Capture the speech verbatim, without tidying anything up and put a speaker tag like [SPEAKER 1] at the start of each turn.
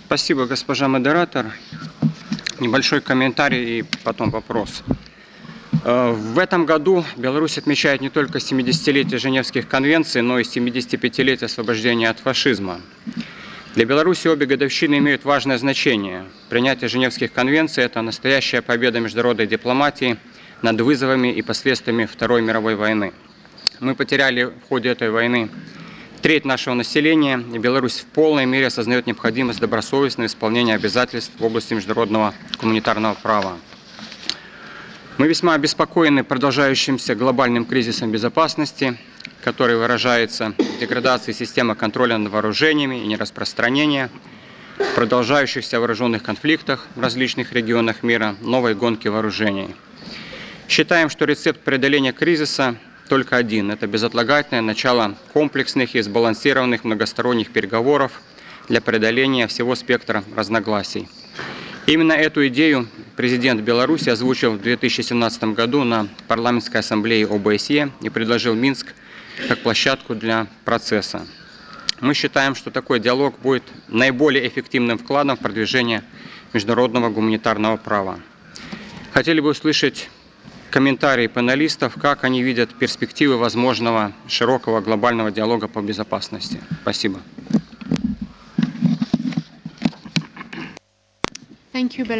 [SPEAKER 1] Спасибо, госпожа модератор. Небольшой комментарий и потом вопрос. В этом году Беларусь отмечает не только семидесятилетие Женевских конвенций, но и семидесятипятилетие освобождения от фашизма. Для Беларуси обе годовщины имеют важное значение. Принятие Женевских конвенций – это настоящая победа международной дипломатии над вызовами и последствиями Второй мировой войны. Мы потеряли в ходе этой войны треть нашего населения, и Беларусь в полной мере осознает необходимость добросовестного исполнения обязательств в области международного гуманитарного права. Мы весьма обеспокоены продолжающимся глобальным кризисом безопасности, который выражается в деградации системы контроля над вооружениями и нераспространения, в продолжающихся вооруженных конфликтах в различных регионах мира, новой гонке вооружений. Считаем, что рецепт преодоления кризиса только один – это безотлагательное начало комплексных и сбалансированных многосторонних переговоров для преодоления всего спектра разногласий. Именно эту идею президент Беларуси озвучил в две тысячи семнадцатом году на парламентской ассамблее О Бэ Эс Е и предложил Минск как площадку для процесса. Мы считаем, что такой диалог будет наиболее эффективным вкладом в продвижение международного гуманитарного права. Хотели бы услышать комментарии панелистов, как они видят перспективы возможного широкого глобального диалога по безопасности. Спасибо.